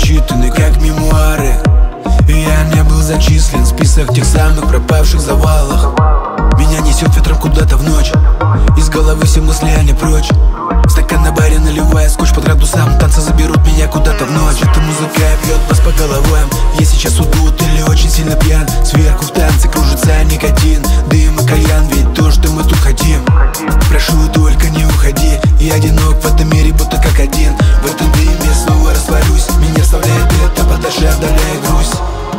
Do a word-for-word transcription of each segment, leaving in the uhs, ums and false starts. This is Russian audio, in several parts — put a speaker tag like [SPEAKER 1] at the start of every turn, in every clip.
[SPEAKER 1] просчитаны, как мемуары. И я не был зачислен в список тех самых пропавших завалах. Меня несет ветром куда-то в ночь, из головы все мысли, а не прочь. В стакан на баре наливая скотч по градусам, танцы заберут меня куда-то в ночь. Эта музыка бьет вас по головам. Я сейчас удут или очень сильно пьян. Сверху в танце кружится никотин, дым и кальян, ведь то, что мы тут хотим. Прошу, только не уходи. Я одинок в этом мире, будто как один. В этом дыме снова растворюсь. Меня вставляет это, подальше отдаляя грусть.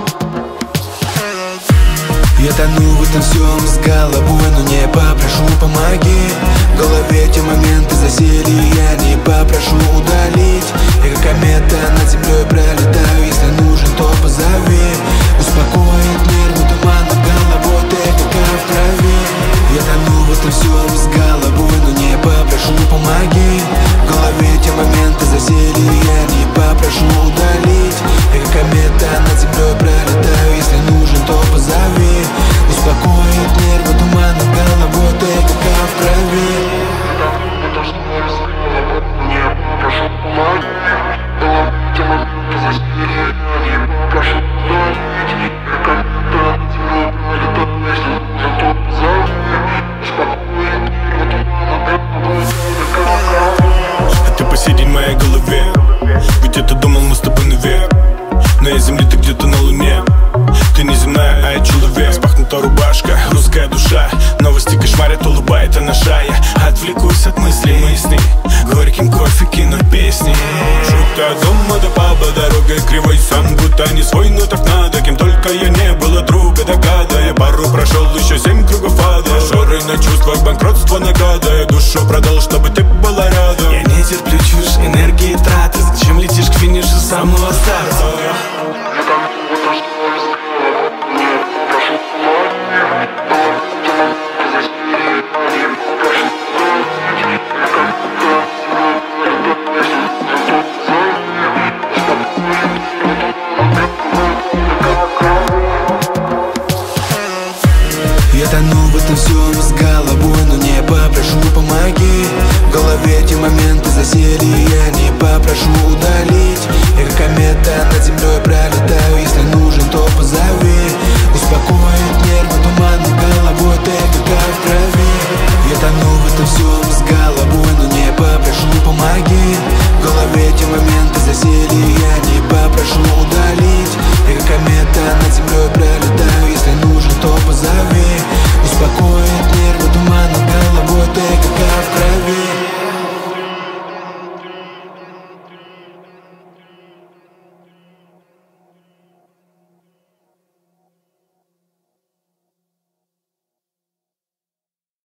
[SPEAKER 1] Я тону в этом всем с головой, но не попрошу, помоги. В голове те моменты засели, я не попрошу удалить. Я как комета над землей пролетаю, если нужен, то позови. Успокоит нервы туман над головой, ты как в крови. Я тону в этом всем с головой, но не попрошу, помоги. В голове те моменты засели, я не попрошу удалить. Я как комета над землей пролетаю, если нужен, то позови. Успокоит нервы туман над головой, ты как в крови.
[SPEAKER 2] А ты по сей день в моей голове, ведь я-то думал, мы с тобой навек. На я земле, ты где-то на луне. Ты не земная, а я человек. Спахнута рубашка, русская душа. Новости кошмарят, улыбает она шая. Отвлекусь от мыслей, мои сны. Горьким кофе кину песни. Жутко от дома до паба, дорогой кривой сан, будто не свой, но так надо. Кем только я не было друга до года. Я пару прошел, еще семь кругов ада. Шоры на чувствах, банкротство награда. Я душу продал, чтобы ты была рада.
[SPEAKER 1] Я не терплю чушь, энергии траты. Зачем летишь к финишу самого старта? Я тону в этом всем с головой, но не попрошу, помоги. В голове те моменты засели, я не попрошу удалить. Я как комета над землей пролетаю, если нужен, то позови. Успокоит нервы туман над головой, ты как в крови. Я тону в этом всем с головой, но не попрошу, помоги. В голове те моменты засели, я не попрошу удалить. Я как комета над землей пролетаю.